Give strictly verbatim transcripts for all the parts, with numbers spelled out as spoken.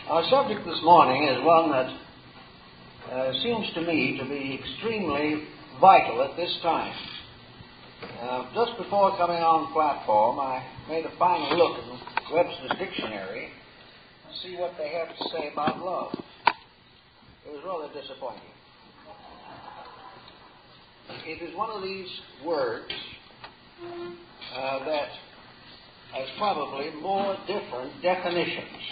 Our subject this morning is one that uh, seems to me to be extremely vital at this time. Uh, just before coming on the platform, I made a final look at Webster's dictionary to see what they have to say about love. It was rather disappointing. It is one of these words uh, that has probably more different definitions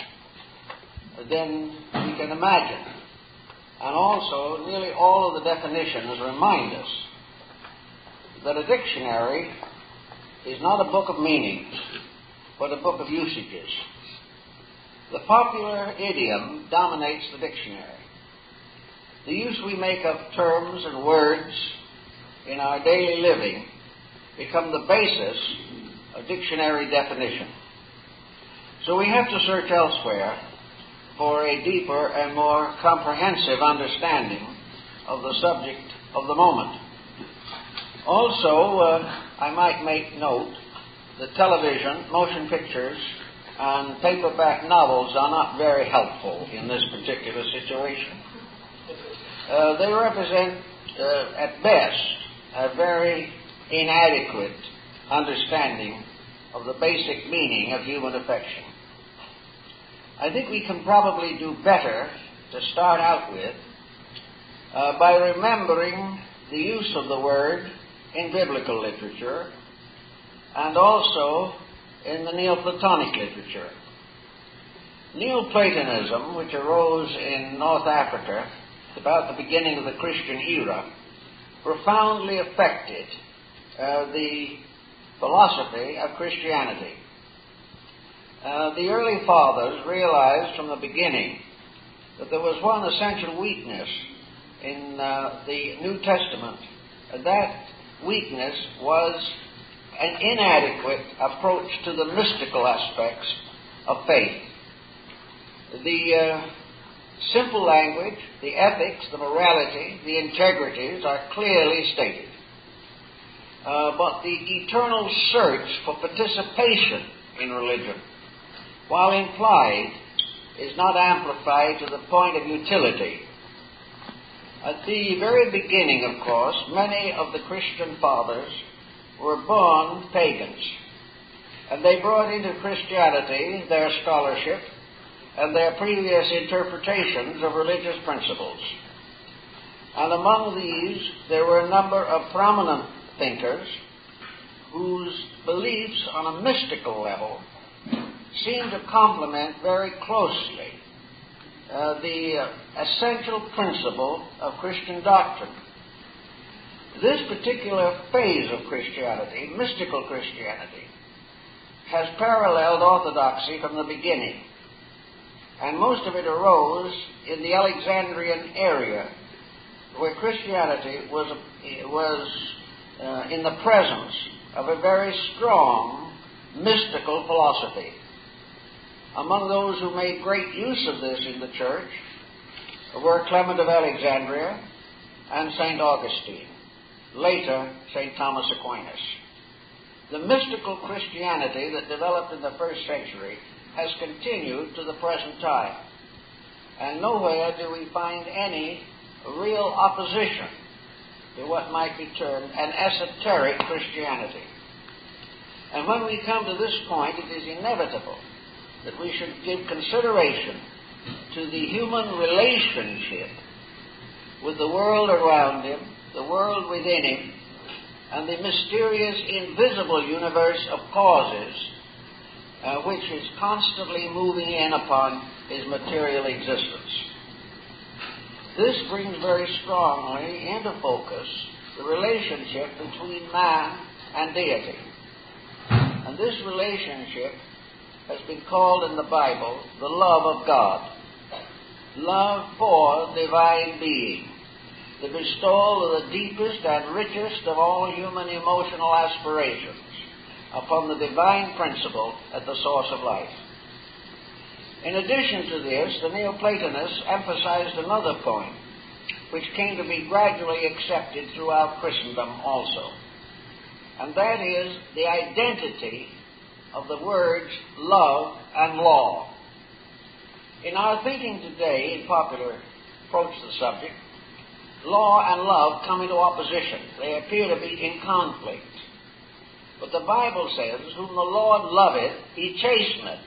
than we can imagine. And also, nearly all of the definitions remind us that a dictionary is not a book of meanings, but a book of usages. The popular idiom dominates the dictionary. The use we make of terms and words in our daily living become the basis of dictionary definition. So we have to search elsewhere for a deeper and more comprehensive understanding of the subject of the moment. Also, uh, I might make note that television, motion pictures, and paperback novels are not very helpful in this particular situation. Uh, they represent, uh, at best, a very inadequate understanding of the basic meaning of human affection. I think we can probably do better to start out with uh, by remembering the use of the word in biblical literature and also in the Neoplatonic literature. Neoplatonism, which arose in North Africa about the beginning of the Christian era, profoundly affected uh, the philosophy of Christianity. Uh, the early fathers realized from the beginning that there was one essential weakness in uh, the New Testament, and that weakness was an inadequate approach to the mystical aspects of faith. The uh, simple language, the ethics, the morality, the integrities are clearly stated. Uh, but the eternal search for participation in religion, while implied, is not amplified to the point of utility. At the very beginning, of course, many of the Christian fathers were born pagans, and they brought into Christianity their scholarship and their previous interpretations of religious principles. And among these, there were a number of prominent thinkers whose beliefs on a mystical level seem to complement very closely uh, the uh, essential principle of Christian doctrine. This particular phase of Christianity, mystical Christianity, has paralleled orthodoxy from the beginning, and most of it arose in the Alexandrian area, where Christianity was, was uh, in the presence of a very strong mystical philosophy. Among those who made great use of this in the church were Clement of Alexandria and Saint Augustine, later Saint Thomas Aquinas. The mystical Christianity that developed in the first century has continued to the present time, and nowhere do we find any real opposition to what might be termed an esoteric Christianity. And when we come to this point, it is inevitable that we should give consideration to the human relationship with the world around him, the world within him, and the mysterious invisible universe of causes uh, which is constantly moving in upon his material existence. This brings very strongly into focus the relationship between man and deity. And this relationship has been called in the Bible the love of God. Love for divine being. The bestowal of the deepest and richest of all human emotional aspirations upon the divine principle at the source of life. In addition to this, the Neoplatonists emphasized another point, which came to be gradually accepted throughout Christendom also, and that is the identity of the words love and law. In our thinking today, in popular approach to the subject, law and love come into opposition. They appear to be in conflict. But the Bible says, whom the Lord loveth, he chasteneth.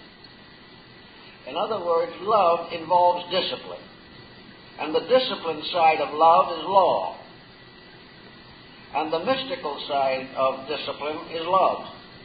In other words, love involves discipline. And the discipline side of love is law. And the mystical side of discipline is love.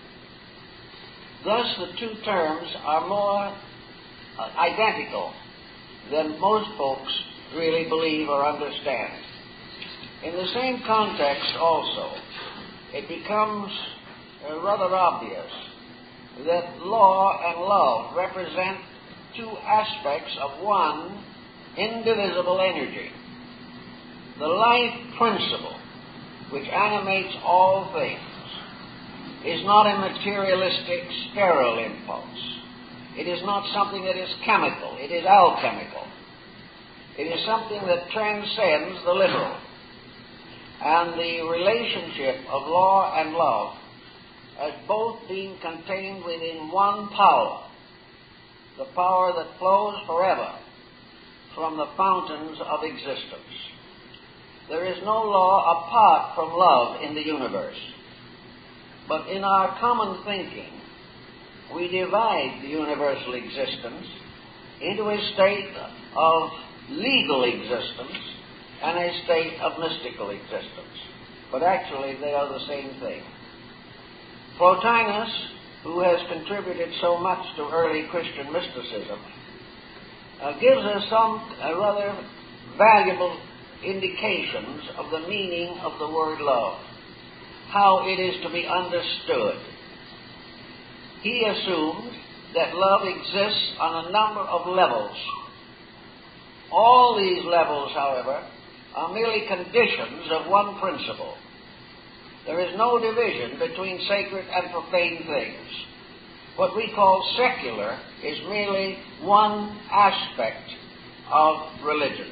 Thus, the two terms are more uh, identical than most folks really believe or understand. In the same context also, it becomes uh, rather obvious that law and love represent two aspects of one indivisible energy. The life principle which animates all things is not a materialistic, sterile impulse. It is not something that is chemical. It is alchemical. It is something that transcends the literal. And the relationship of law and love as both being contained within one power, the power that flows forever from the fountains of existence. There is no law apart from love in the universe. But in our common thinking, we divide the universal existence into a state of legal existence and a state of mystical existence. But actually, they are the same thing. Plotinus, who has contributed so much to early Christian mysticism, uh, gives us some uh, rather valuable indications of the meaning of the word love, how it is to be understood. He assumed that love exists on a number of levels. All these levels, however, are merely conditions of one principle. There is no division between sacred and profane things. What we call secular is merely one aspect of religion.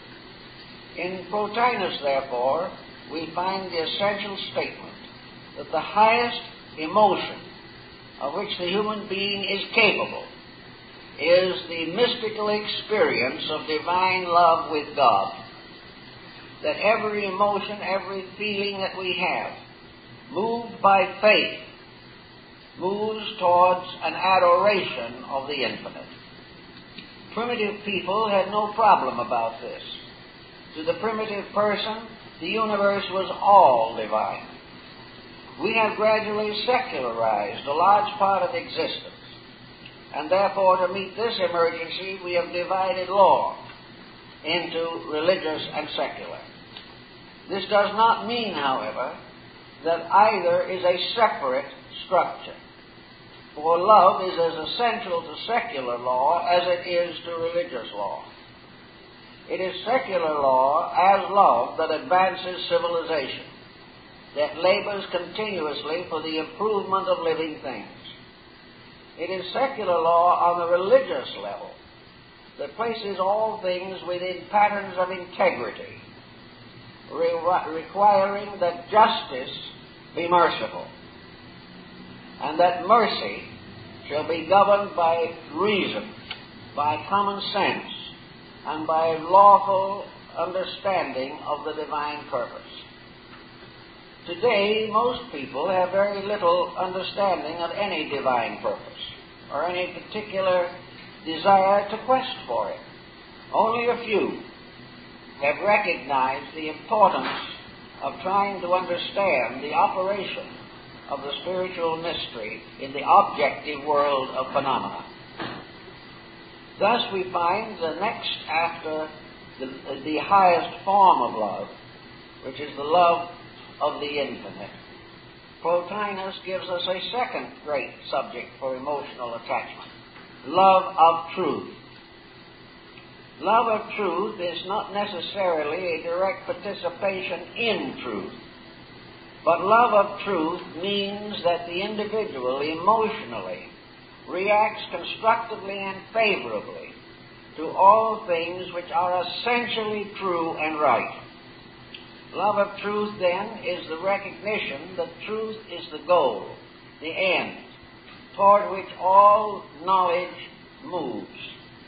In Plotinus, therefore, we find the essential statement that the highest emotion of which the human being is capable is the mystical experience of divine love with God. That every emotion, every feeling that we have, moved by faith, moves towards an adoration of the infinite. Primitive people had no problem about this. To the primitive person, the universe was all divine. We have gradually secularized a large part of existence, and therefore to meet this emergency we have divided law into religious and secular. This does not mean, however, that either is a separate structure, for love is as essential to secular law as it is to religious law. It is secular law as love that advances civilization, that labors continuously for the improvement of living things. It is secular law on the religious level that places all things within patterns of integrity, re- requiring that justice be merciful, and that mercy shall be governed by reason, by common sense, and by lawful understanding of the divine purpose. Today, most people have very little understanding of any divine purpose or any particular desire to quest for it. Only a few have recognized the importance of trying to understand the operation of the spiritual mystery in the objective world of phenomena. Thus we find the next after the, the highest form of love, which is the love of the infinite. Plotinus gives us a second great subject for emotional attachment, love of truth. Love of truth is not necessarily a direct participation in truth, but love of truth means that the individual emotionally reacts constructively and favorably to all things which are essentially true and right. Love of truth, then, is the recognition that truth is the goal, the end, toward which all knowledge moves.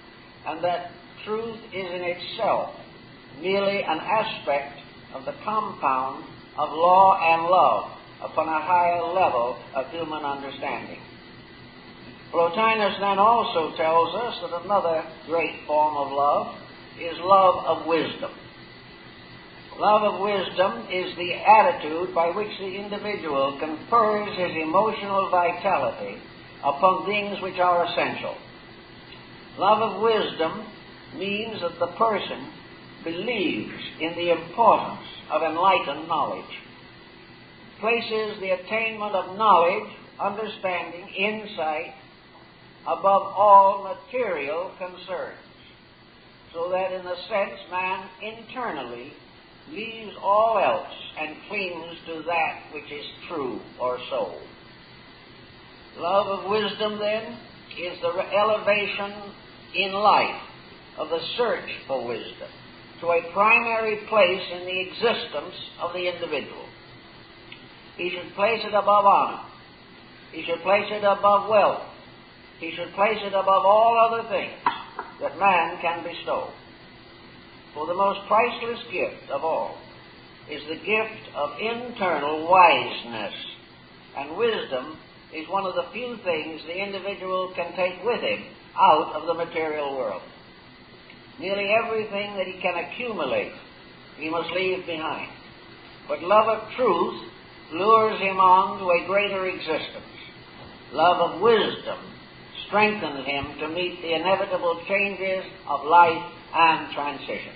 and that truth is in itself merely an aspect of the compound of law and love upon a higher level of human understanding. Plotinus then also tells us that another great form of love is love of wisdom. Love of wisdom is the attitude by which the individual confers his emotional vitality upon things which are essential. Love of wisdom means that the person believes in the importance of enlightened knowledge, places the attainment of knowledge, understanding, insight above all material concerns, so that in a sense man internally leaves all else and clings to that which is true or so. Love of wisdom, then, is the elevation in life of the search for wisdom to a primary place in the existence of the individual. He should place it above honor. He should place it above wealth. He should place it above all other things that man can bestow. For the most priceless gift of all is the gift of internal wiseness, and wisdom is one of the few things the individual can take with him out of the material world. Nearly everything that he can accumulate he must leave behind. But love of truth lures him on to a greater existence. Love of wisdom strengthens him to meet the inevitable changes of life and transition.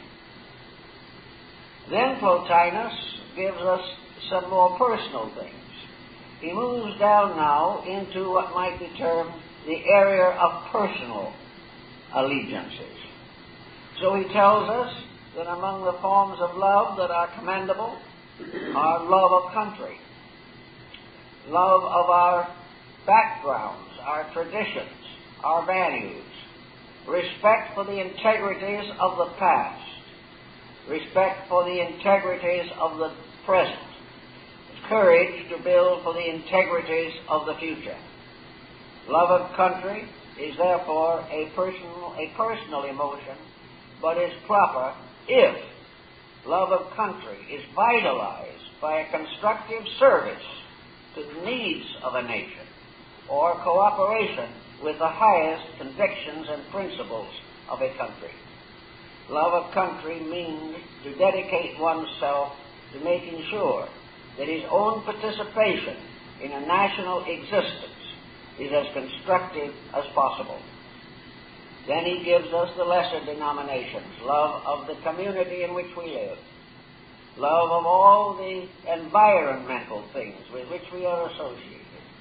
Then Plotinus gives us some more personal things. He moves down now into what might be termed the area of personal allegiances. So he tells us that among the forms of love that are commendable are love of country, love of our backgrounds, our traditions, our values, respect for the integrities of the past, respect for the integrities of the present, courage to build for the integrities of the future. Love of country is therefore a personal, a personal emotion, but is proper if love of country is vitalized by a constructive service to the needs of a nation or cooperation with the highest convictions and principles of a country. Love of country means to dedicate oneself to making sure that his own participation in a national existence is as constructive as possible. Then he gives us the lesser denominations, love of the community in which we live, love of all the environmental things with which we are associated.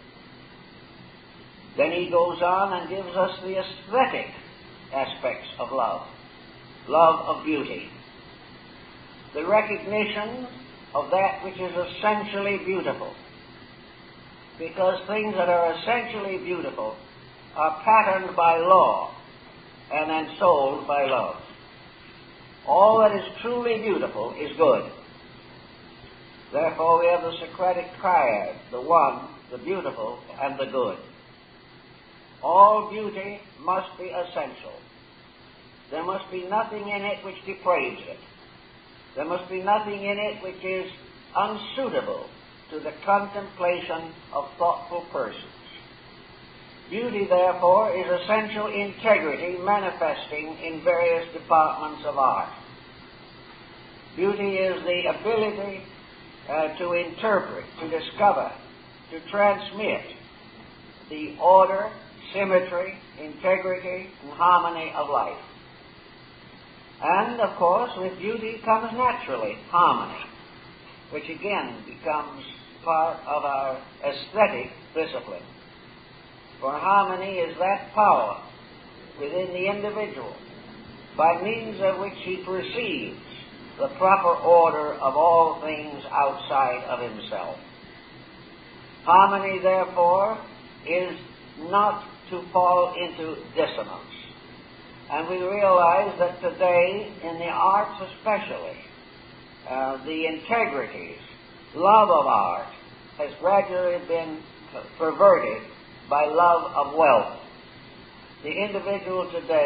Then he goes on and gives us the aesthetic aspects of love, love of beauty, the recognition of that which is essentially beautiful, because things that are essentially beautiful are patterned by law and then sold by love. All that is truly beautiful is good. Therefore we have the Socratic triad, the one, the beautiful, and the good. All beauty must be essential. There must be nothing in it which depraves it. There must be nothing in it which is unsuitable to the contemplation of thoughtful persons. Beauty, therefore, is essential integrity manifesting in various departments of art. Beauty is the ability uh, to interpret, to discover, to transmit the order, symmetry, integrity, and harmony of life. And, of course, with beauty comes naturally harmony, which again becomes part of our aesthetic discipline. For harmony is that power within the individual by means of which he perceives the proper order of all things outside of himself. Harmony, therefore, is not to fall into dissonance. And we realize that today, in the arts especially, uh, the integrities, love of art, has gradually been perverted by love of wealth. The individual today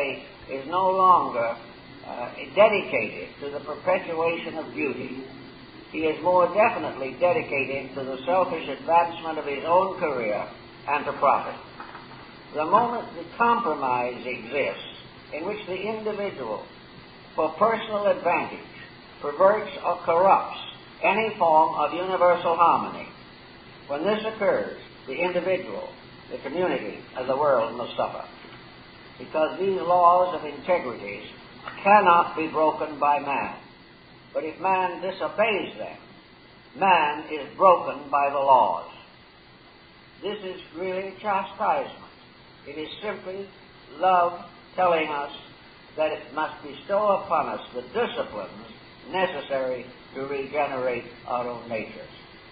is no longer uh, dedicated to the perpetuation of beauty. He is more definitely dedicated to the selfish advancement of his own career and to profit. The moment the compromise exists in which the individual, for personal advantage, perverts or corrupts any form of universal harmony, when this occurs, the individual, the community, and the world must suffer. Because these laws of integrity cannot be broken by man. But if man disobeys them, man is broken by the laws. This is really chastisement. It is simply love telling us that it must bestow upon us the disciplines necessary to regenerate our own natures.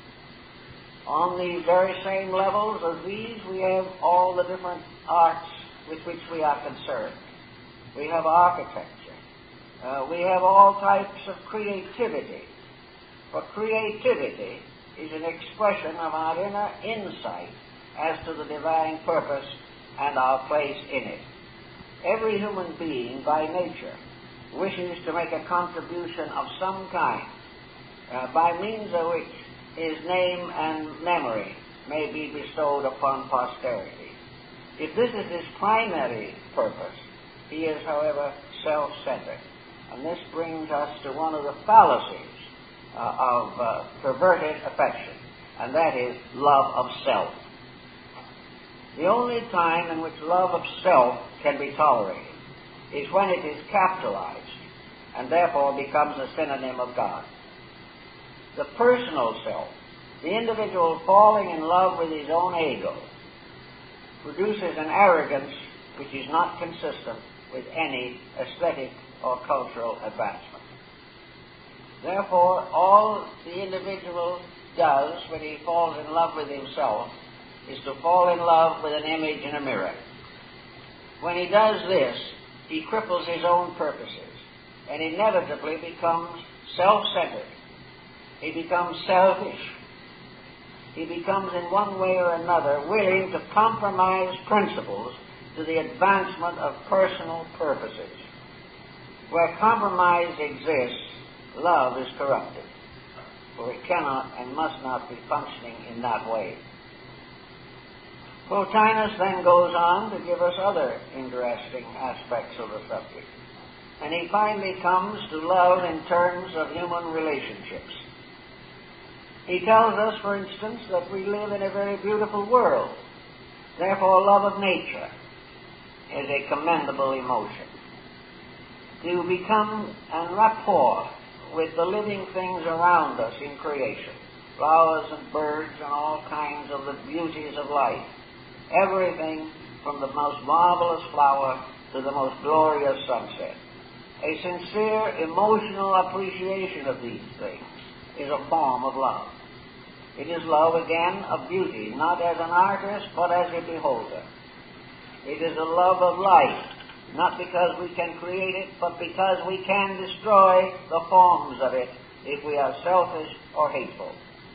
On the very same levels as these, we have all the different arts with which we are concerned. We have architecture. Uh, we have all types of creativity. For creativity is an expression of our inner insight as to the divine purpose and our place in it. Every human being, by nature, wishes to make a contribution of some kind, uh, by means of which his name and memory may be bestowed upon posterity. If this is his primary purpose, he is, however, self-centered. And this brings us to one of the fallacies uh, of uh, perverted affection, and that is love of self. The only time in which love of self can be tolerated is when it is capitalized and therefore becomes a synonym of God. The personal self, the individual falling in love with his own ego, produces an arrogance which is not consistent with any aesthetic or cultural advancement. Therefore, all the individual does when he falls in love with himself is to fall in love with an image in a mirror. When he does this, he cripples his own purposes and inevitably becomes self-centered. He becomes selfish. He becomes in one way or another willing to compromise principles to the advancement of personal purposes. Where compromise exists, love is corrupted, for it cannot and must not be functioning in that way. Plotinus then goes on to give us other interesting aspects of the subject, and he finally comes to love in terms of human relationships. He tells us, for instance, that we live in a very beautiful world. Therefore, love of nature is a commendable emotion. To become en rapport with the living things around us in creation, flowers and birds and all kinds of the beauties of life, everything from the most marvelous flower to the most glorious sunset. A sincere emotional appreciation of these things is a form of love. It is love, again, of beauty, not as an artist, but as a beholder. It is a love of life, not because we can create it, but because we can destroy the forms of it if we are selfish or hateful.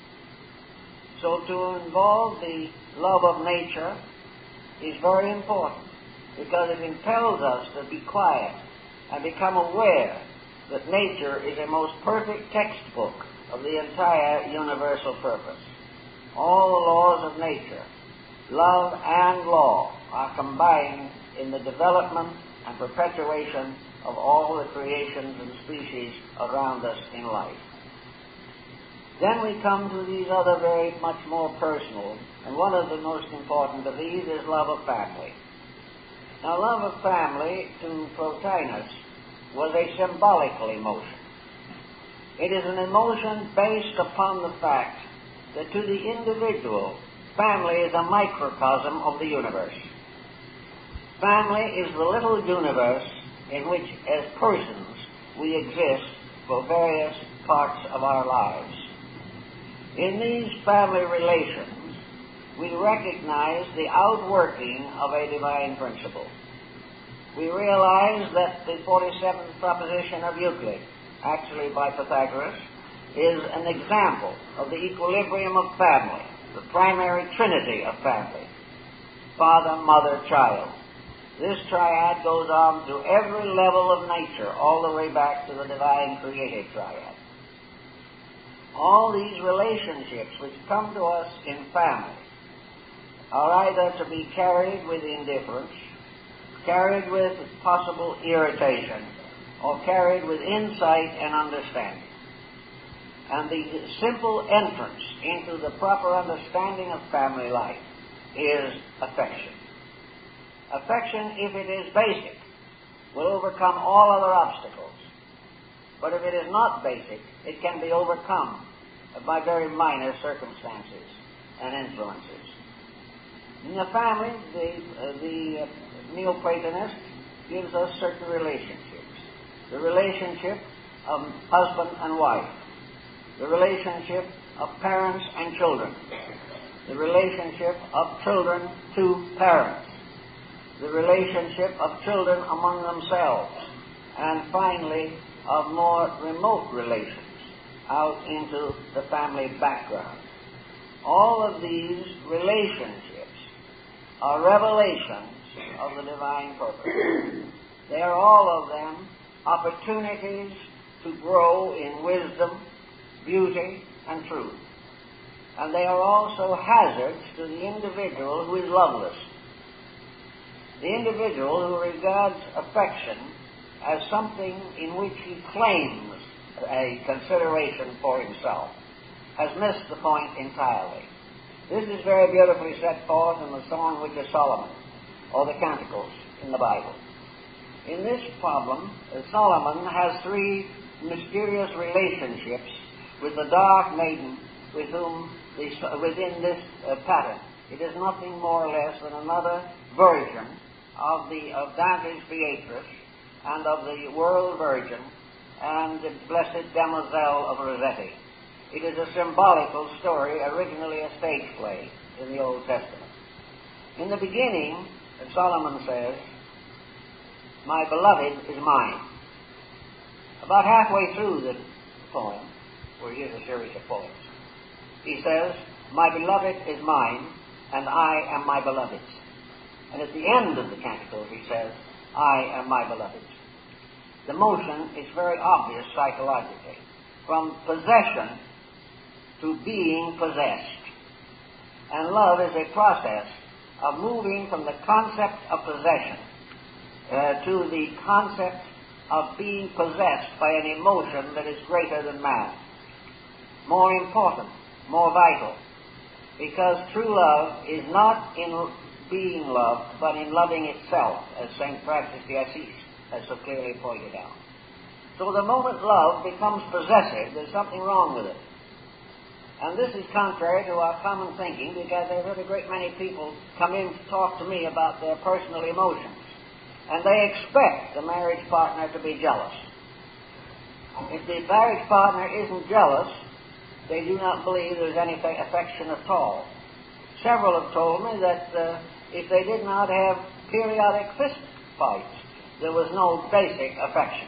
So to involve the love of nature is very important, because it impels us to be quiet and become aware that nature is a most perfect textbook of the entire universal purpose. All the laws of nature, love and law, are combined in the development and perpetuation of all the creations and species around us in life. Then we come to these other very much more personal, and one of the most important of these is love of family. Now, love of family to Plotinus was a symbolical emotion. It is an emotion based upon the fact that to the individual, family is a microcosm of the universe. Family is the little universe in which, as persons, we exist for various parts of our lives. In these family relations, we recognize the outworking of a divine principle. We realize that the forty-seventh proposition of Euclid, actually by Pythagoras, is an example of the equilibrium of family, the primary trinity of family: father, mother, child. This triad goes on through every level of nature, all the way back to the divine created triad. All these relationships which come to us in family are either to be carried with indifference, carried with possible irritation, or carried with insight and understanding. And the simple entrance into the proper understanding of family life is affection. Affection, if it is basic, will overcome all other obstacles. But if it is not basic, it can be overcome by very minor circumstances and influences. In the family, the, uh, the uh, Neoplatonist gives us certain relationships. The relationship of husband and wife, the relationship of parents and children, the relationship of children to parents, the relationship of children among themselves, and finally of more remote relations out into the family background. All of these relationships are revelations of the divine purpose. They are all of them opportunities to grow in wisdom, beauty, and truth. And they are also hazards to the individual who is loveless. The individual who regards affection as something in which he claims a consideration for himself has missed the point entirely. This is very beautifully set forth in the Song which is Solomon, or the Canticles in the Bible. In this problem, Solomon has three mysterious relationships with the dark maiden with whom the, within this uh, pattern. It is nothing more or less than another version of the of Dante's Beatrice and of the World Virgin and the Blessed Damozel of Rossetti. It is a symbolical story, originally a stage play in the Old Testament. In the beginning, Solomon says, "My beloved is mine." About halfway through the poem, where he is a series of poems, he says, "My beloved is mine, and I am my beloved's." And at the end of the canticle, he says, "I am my beloved's." The motion is very obvious psychologically. From possession to being possessed. And love is a process of moving from the concept of possession uh, to the concept of being possessed by an emotion that is greater than man, more important, more vital, because true love is not in being loved, but in loving itself, as Saint Francis de Assisi has so clearly pointed out. So the moment love becomes possessive, there's something wrong with it. And this is contrary to our common thinking, because I've heard a great many people come in to talk to me about their personal emotions. And they expect the marriage partner to be jealous. If the marriage partner isn't jealous, they do not believe there's any affection at all. Several have told me that uh, if they did not have periodic fist fights, there was no basic affection.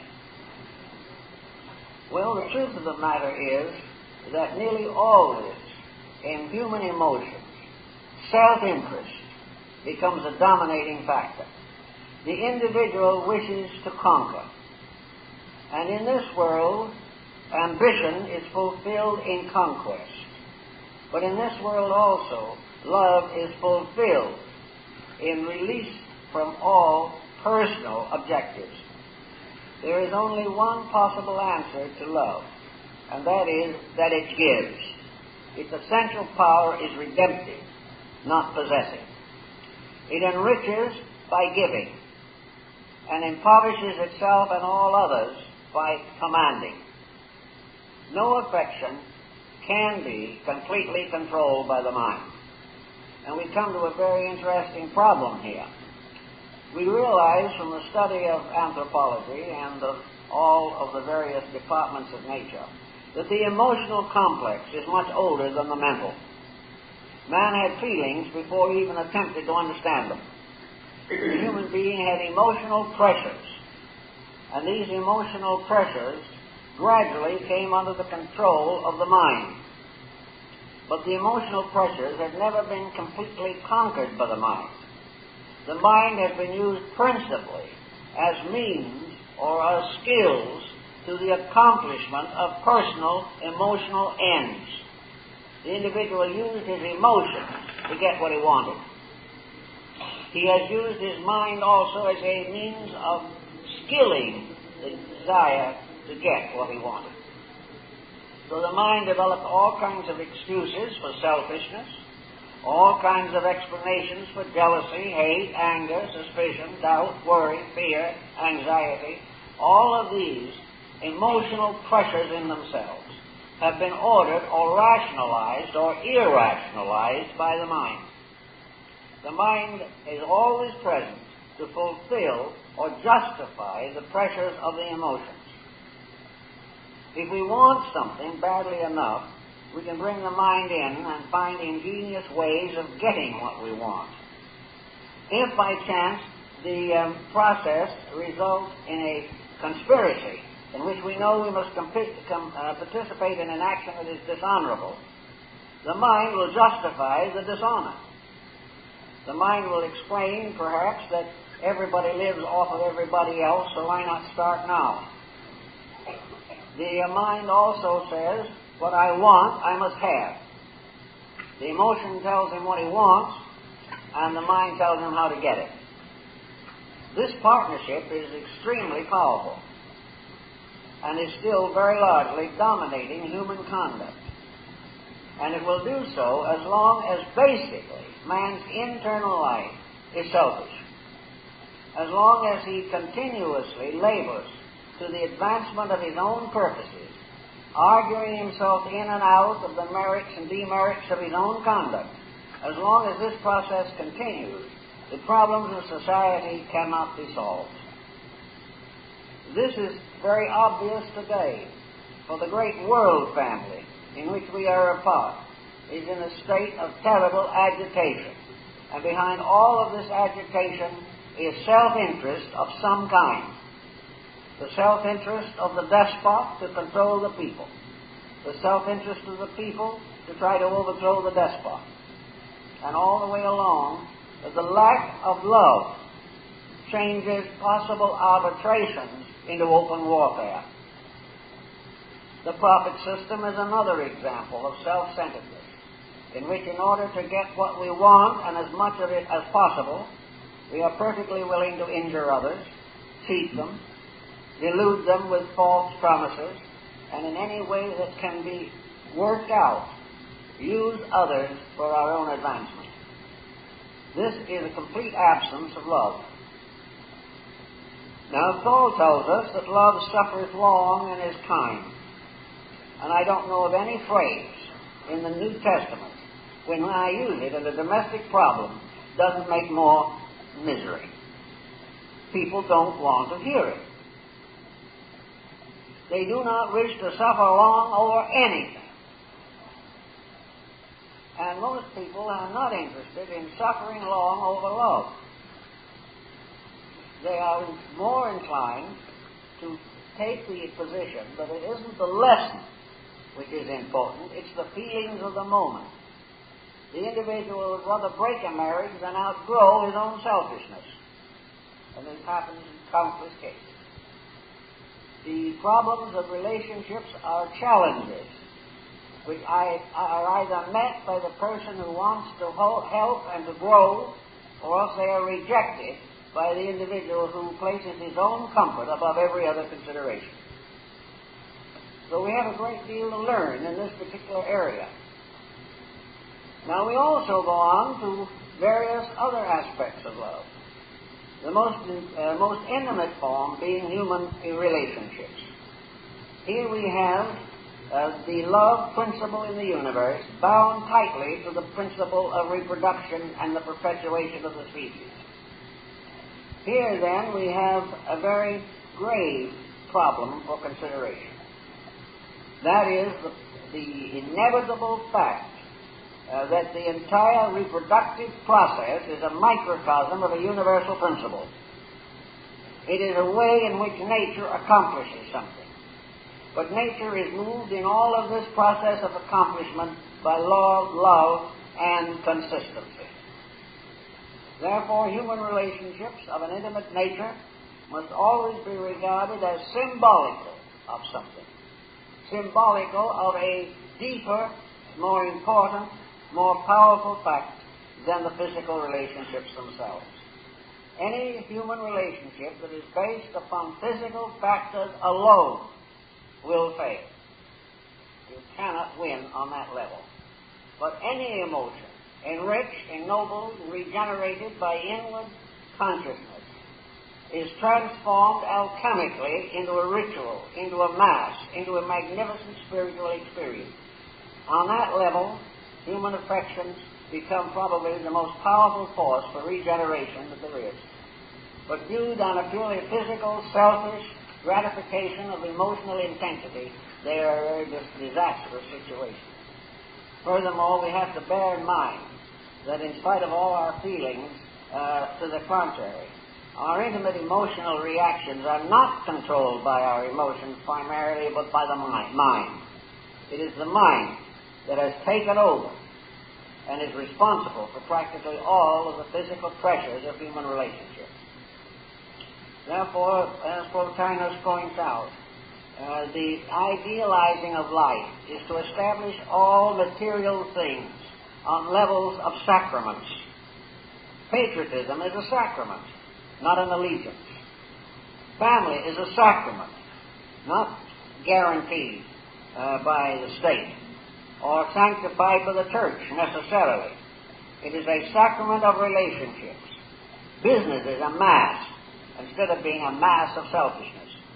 Well, the truth of the matter is that nearly always in human emotions, self-interest becomes a dominating factor. The individual wishes to conquer. And in this world, ambition is fulfilled in conquest. But in this world also, love is fulfilled in release from all personal objectives. There is only one possible answer to love, and that is that it gives. Its essential power is redemptive, not possessive. It enriches by giving, and impoverishes itself and all others by commanding. No affection can be completely controlled by the mind. And we come to a very interesting problem here. We realize from the study of anthropology and of all of the various departments of nature that the emotional complex is much older than the mental. Man had feelings before he even attempted to understand them. The human being had emotional pressures, and these emotional pressures gradually came under the control of the mind. But the emotional pressures had never been completely conquered by the mind. the mind has been used principally as means or as skills to the accomplishment of personal emotional ends. The individual used his emotions to get what he wanted. He has used his mind also as a means of skilling the desire to get what he wanted. So the mind developed all kinds of excuses for selfishness, all kinds of explanations for jealousy, hate, anger, suspicion, doubt, worry, fear, anxiety. All of these emotional pressures in themselves have been ordered or rationalized or irrationalized by the mind. The mind is always present to fulfill or justify the pressures of the emotions. If we want something badly enough, we can bring the mind in and find ingenious ways of getting what we want. If by chance the um, process results in a conspiracy in which we know we must compete, com, uh, participate in an action that is dishonorable, the mind will justify the dishonor. The mind will explain, perhaps, that everybody lives off of everybody else, so why not start now? The uh, mind also says, what I want, I must have. The emotion tells him what he wants, and the mind tells him how to get it. This partnership is extremely powerful and is still very largely dominating human conduct. And it will do so as long as basically man's internal life is selfish. As long as he continuously labors to the advancement of his own purposes, arguing himself in and out of the merits and demerits of his own conduct, as long as this process continues, the problems of society cannot be solved. This is very obvious today, for the great world family in which we are a part is in a state of terrible agitation. And behind all of this agitation is self-interest of some kind. The self-interest of the despot to control the people. The self-interest of the people to try to overthrow the despot. And all the way along, the lack of love changes possible arbitrations into open warfare. The profit system is another example of self-centeredness, in which in order to get what we want and as much of it as possible, we are perfectly willing to injure others, cheat them, delude them with false promises, and in any way that can be worked out, use others for our own advancement. This is a complete absence of love. Now, Paul tells us that love suffereth long and is kind. And I don't know of any phrase in the New Testament when I use it in a domestic problem doesn't make more misery. People don't want to hear it. They do not wish to suffer long over anything. And most people are not interested in suffering long over love. They are more inclined to take the position that it isn't the lesson which is important, it's the feelings of the moment. The individual would rather break a marriage than outgrow his own selfishness. And this happens in countless cases. The problems of relationships are challenges which I, are either met by the person who wants to help and to grow, or else they are rejected by the individual who places his own comfort above every other consideration. So we have a great deal to learn in this particular area. Now we also go on to various other aspects of love. The most, uh, most intimate form being human relationships. Here we have uh, the love principle in the universe bound tightly to the principle of reproduction and the perpetuation of the species. Here, then, we have a very grave problem for consideration. That is the, the inevitable fact uh, that the entire reproductive process is a microcosm of a universal principle. It is a way in which nature accomplishes something. But nature is moved in all of this process of accomplishment by law, love, and consistency. Therefore, human relationships of an intimate nature must always be regarded as symbolical of something, symbolical of a deeper, more important, more powerful fact than the physical relationships themselves. Any human relationship that is based upon physical factors alone will fail. You cannot win on that level. But any emotion, enriched, ennobled, regenerated by inward consciousness, is transformed alchemically into a ritual, into a mass, into a magnificent spiritual experience. On that level, human affections become probably the most powerful force for regeneration that there is. But viewed on a purely physical, selfish gratification of emotional intensity, they are a dis- disastrous situation. Furthermore, we have to bear in mind that in spite of all our feelings uh, to the contrary, our intimate emotional reactions are not controlled by our emotions primarily, but by the mind. mind. It is the mind that has taken over and is responsible for practically all of the physical pressures of human relationships. Therefore, as Plotinus points out, uh, the idealizing of life is to establish all material things on levels of sacraments. Patriotism is a sacrament, not an allegiance. Family is a sacrament, not guaranteed uh, by the state or sanctified by the church necessarily. It is a sacrament of relationships. Business is a mass instead of being a mass of selfishness.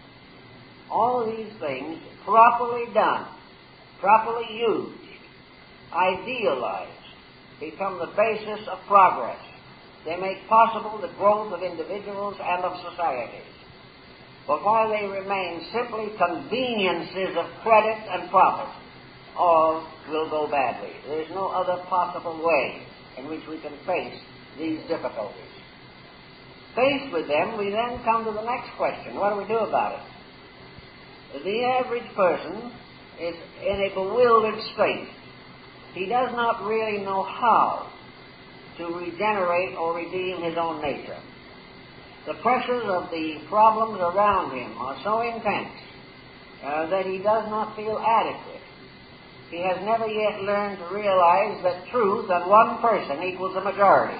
All of these things, properly done, properly used, idealized, become the basis of progress. They make possible the growth of individuals and of societies. But while they remain simply conveniences of credit and profit, all will go badly. There is no other possible way in which we can face these difficulties. Faced with them, we then come to the next question. What do we do about it? The average person is in a bewildered state. He does not really know how to regenerate or redeem his own nature. The pressures of the problems around him are so intense uh, that he does not feel adequate. He has never yet learned to realize that truth and one person equals a majority.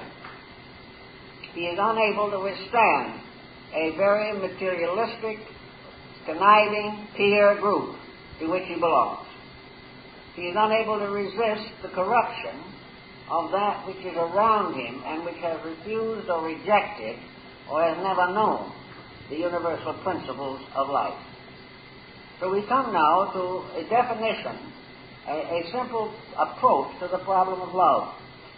He is unable to withstand a very materialistic, conniving peer group to which he belongs. He is unable to resist the corruption of that which is around him and which has refused or rejected or has never known the universal principles of life. So we come now to a definition, a, a simple approach to the problem of love.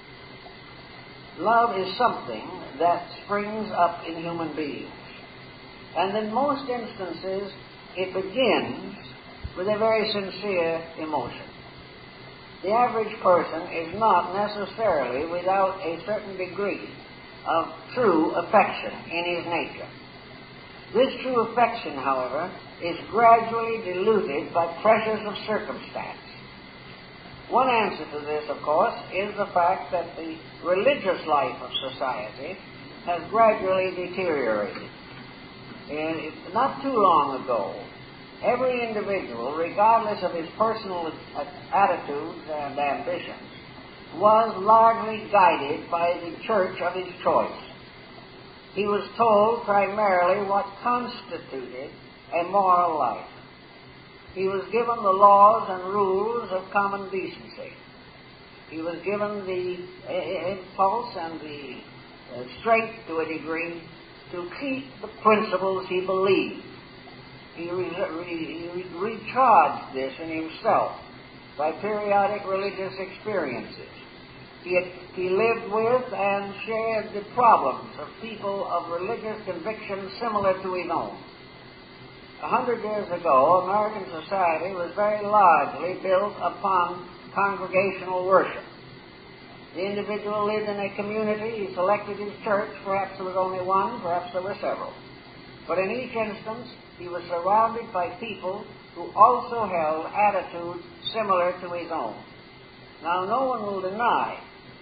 Love is something that springs up in human beings. And in most instances, it begins with a very sincere emotion. The average person is not necessarily without a certain degree of true affection in his nature. This true affection, however, is gradually diluted by pressures of circumstance. One answer to this, of course, is the fact that the religious life of society has gradually deteriorated. And not too long ago, every individual, regardless of his personal attitudes and ambitions, was largely guided by the church of his choice. He was told primarily what constituted a moral life. He was given the laws and rules of common decency. He was given the impulse and the uh, strength to a degree to keep the principles he believed. He, re- re- he recharged this in himself by periodic religious experiences. He, had, he lived with and shared the problems of people of religious convictions similar to his own. A hundred years ago, American society was very largely built upon congregational worship. The individual lived in a community. He selected his church. Perhaps there was only one, perhaps there were several. But in each instance, he was surrounded by people who also held attitudes similar to his own. Now, no one will deny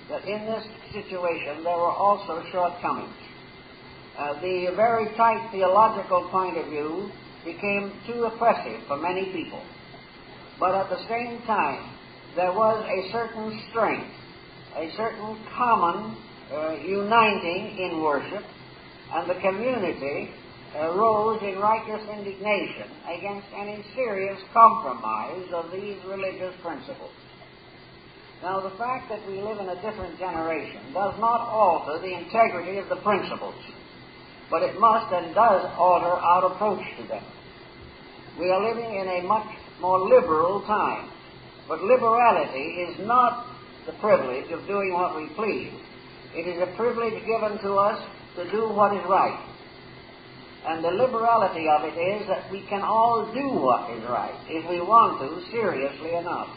that in this situation there were also shortcomings. Uh, the very tight theological point of view became too oppressive for many people. But at the same time, there was a certain strength, a certain common uh, uniting in worship, and the community uh, rose in righteous indignation against any serious compromise of these religious principles. Now, the fact that we live in a different generation does not alter the integrity of the principles, but it must and does alter our approach to them. We are living in a much more liberal time, but liberality is not the privilege of doing what we please. It is a privilege given to us to do what is right. And the liberality of it is that we can all do what is right if we want to, seriously enough.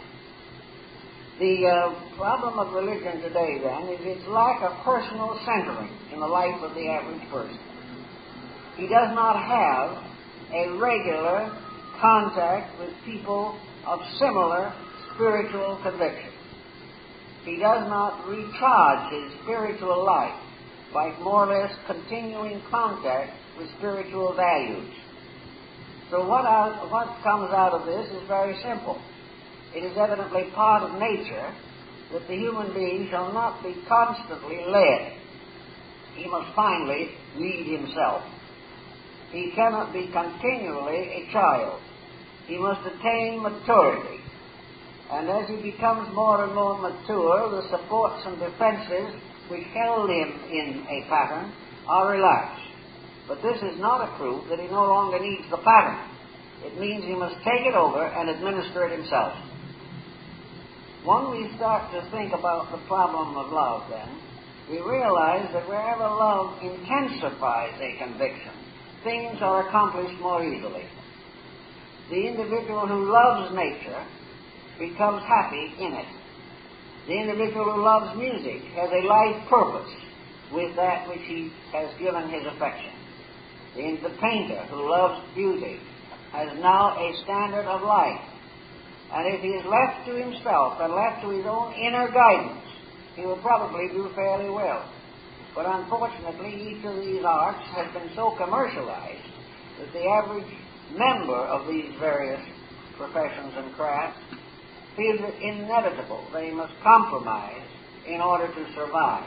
The uh, problem of religion today, then, is its lack of personal centering in the life of the average person. He does not have a regular contact with people of similar spiritual conviction. He does not recharge his spiritual life by more or less continuing contact with spiritual values. So what, out, what comes out of this is very simple. It is evidently part of nature that the human being shall not be constantly led. He must finally lead himself. He cannot be continually a child. He must attain maturity. And as he becomes more and more mature, the supports and defenses which held him in a pattern are relaxed. But this is not a proof that he no longer needs the pattern. It means he must take it over and administer it himself. When we start to think about the problem of love, then, we realize that wherever love intensifies a conviction, things are accomplished more easily. The individual who loves nature becomes happy in it. The individual who loves music has a life purpose with that which he has given his affection. The, the painter who loves beauty has now a standard of life. And if he is left to himself and left to his own inner guidance, he will probably do fairly well. But unfortunately, each of these arts has been so commercialized that the average member of these various professions and crafts feels it inevitable that he must compromise in order to survive.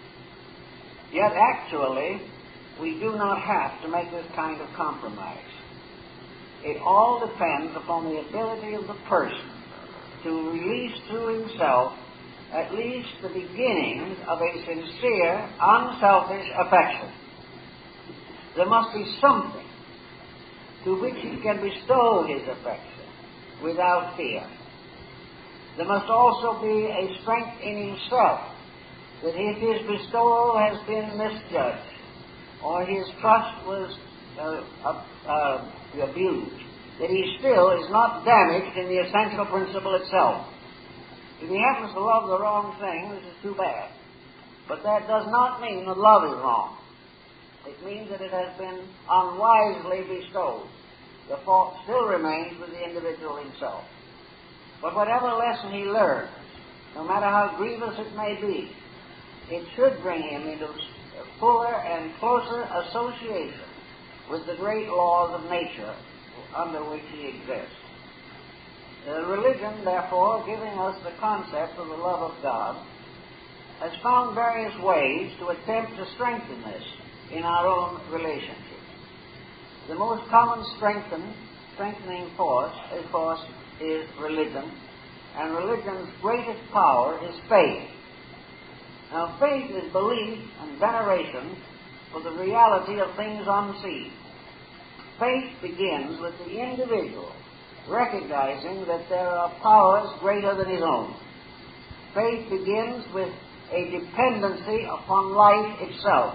Yet actually, we do not have to make this kind of compromise. It all depends upon the ability of the person to release through himself at least the beginnings of a sincere, unselfish affection. There must be something to which he can bestow his affection without fear. There must also be a strength in himself that if his bestowal has been misjudged or his trust was uh, uh, uh, abused, that he still is not damaged in the essential principle itself. If he happens to love the wrong thing, this is too bad. But that does not mean that love is wrong. It means that it has been unwisely bestowed. The fault still remains with the individual himself. But whatever lesson he learns, no matter how grievous it may be, it should bring him into fuller and closer association with the great laws of nature under which he exists. Uh, religion, therefore, giving us the concept of the love of God, has found various ways to attempt to strengthen this in our own relationships. The most common strengthen, strengthening force, of course, is religion, and religion's greatest power is faith. Now, faith is belief and veneration for the reality of things unseen. Faith begins with the individual recognizing that there are powers greater than his own. Faith begins with a dependency upon life itself.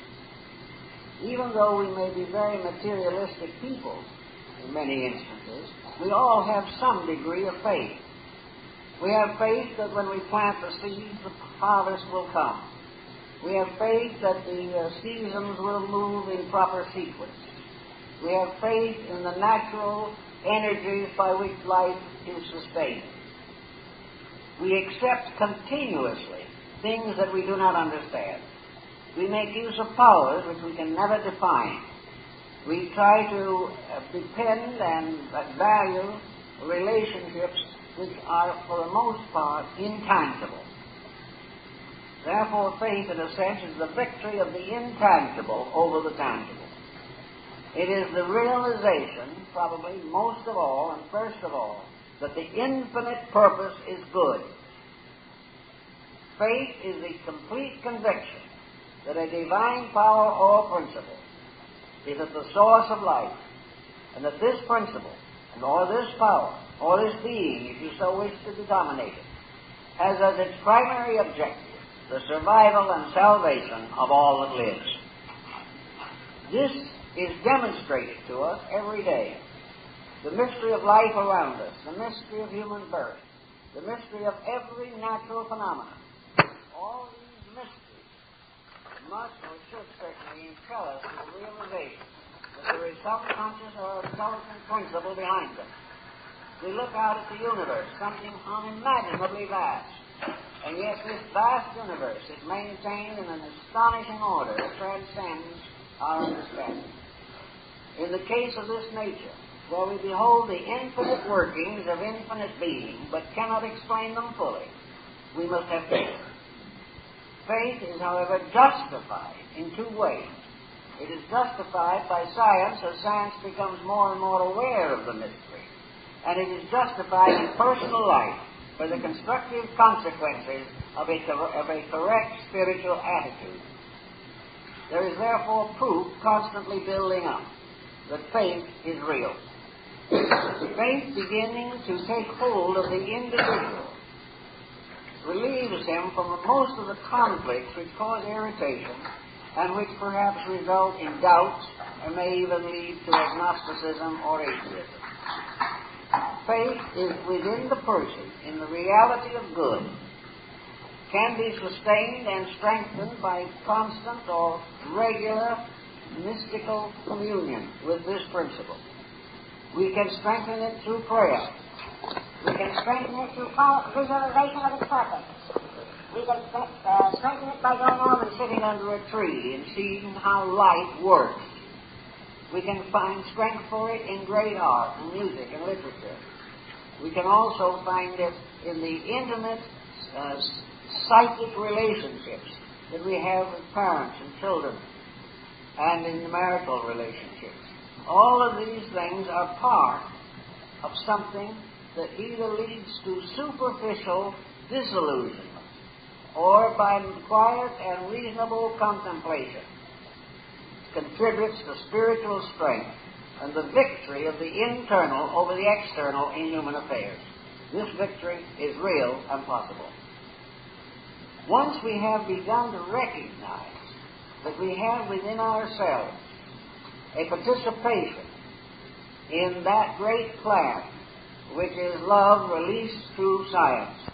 Even though we may be very materialistic people in many instances, we all have some degree of faith. We have faith that when we plant the seeds, the harvest will come. We have faith that the uh, seasons will move in proper sequence. We have faith in the natural energies by which life is sustained. We accept continuously things that we do not understand. We make use of powers which we can never define. We try to uh, depend and uh, value relationships which are, for the most part, intangible. Therefore, faith, in a sense, is the victory of the intangible over the tangible. It is the realization, probably most of all and first of all, that the infinite purpose is good. Faith is the complete conviction that a divine power or principle is at the source of life, and that this principle, and or this power, or this being, if you so wish to denominate it, has as its primary objective the survival and salvation of all that lives. This is demonstrated to us every day. The mystery of life around us, the mystery of human birth, the mystery of every natural phenomenon. All these mysteries must or should certainly impel us to the realization that there is some conscious or intelligent principle behind them. We look out at the universe, something unimaginably vast, and yet this vast universe is maintained in an astonishing order that transcends our understanding. In the case of this nature, where we behold the infinite workings of infinite being, but cannot explain them fully, we must have faith. Faith is, however, justified in two ways. It is justified by science as science becomes more and more aware of the mystery, and it is justified in personal life by the constructive consequences of a, of a correct spiritual attitude. There is therefore proof constantly building up that faith is real. Faith beginning to take hold of the individual relieves him from most of the conflicts which cause irritation and which perhaps result in doubts and may even lead to agnosticism or atheism. Faith is within the person in the reality of good, can be sustained and strengthened by constant or regular mystical communion with this principle. We can strengthen it through prayer. We can strengthen it through visualization of its purpose. We can uh, strengthen it by going on and sitting under a tree and seeing how light works. We can find strength for it in great art and music and literature. We can also find it in the intimate uh, psychic relationships that we have with parents and children, and in the marital relationships. All of these things are part of something that either leads to superficial disillusionment or by quiet and reasonable contemplation contributes to spiritual strength and the victory of the internal over the external in human affairs. This victory is real and possible. Once we have begun to recognize that we have within ourselves a participation in that great plan which is love released through science,